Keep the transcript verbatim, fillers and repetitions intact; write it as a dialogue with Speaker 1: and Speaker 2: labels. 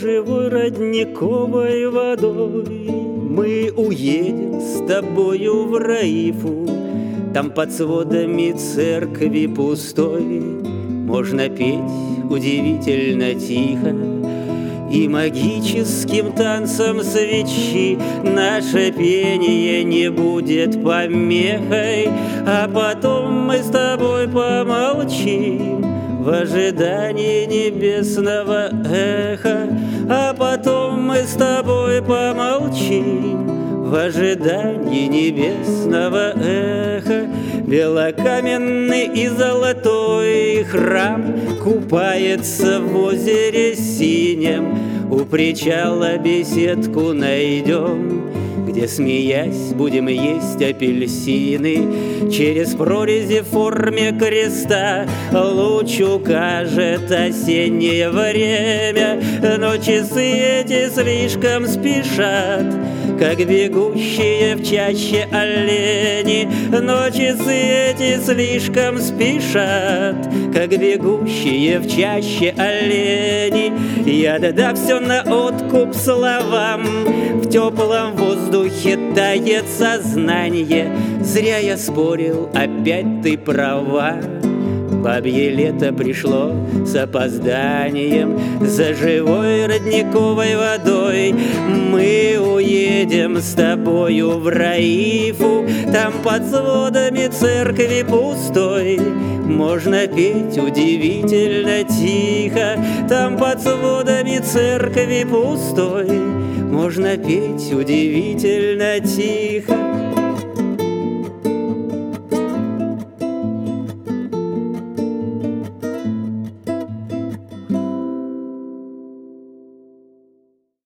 Speaker 1: живой родниковой водой. Мы уедем с тобою в Раифу, там под сводами церкви пустой можно петь удивительно тихо, и магическим танцем свечи наше пение не будет помехой. А потом мы с тобой помолчим в ожидании небесного эха. А потом мы с тобой помолчим в ожидании небесного эха. Белокаменный и золотой храм купается в озере синем. У причала беседку найдем, где, смеясь, будем есть апельсины. Через прорези в форме креста луч укажет осеннее время, но часы эти слишком спешат, как бегущие в чаще олени. Но часы эти слишком спешат, как бегущие в чаще олени. Я дам все на откуп словам, в теплом воздухе тает сознание. Зря я спорил, опять ты права. Бабье лето пришло с опозданием за живой родниковой водой. Мы уедем с тобою в Раифу, там под сводами церкви пустой можно петь удивительно тихо. Там под сводами церкви пустой можно петь удивительно тихо.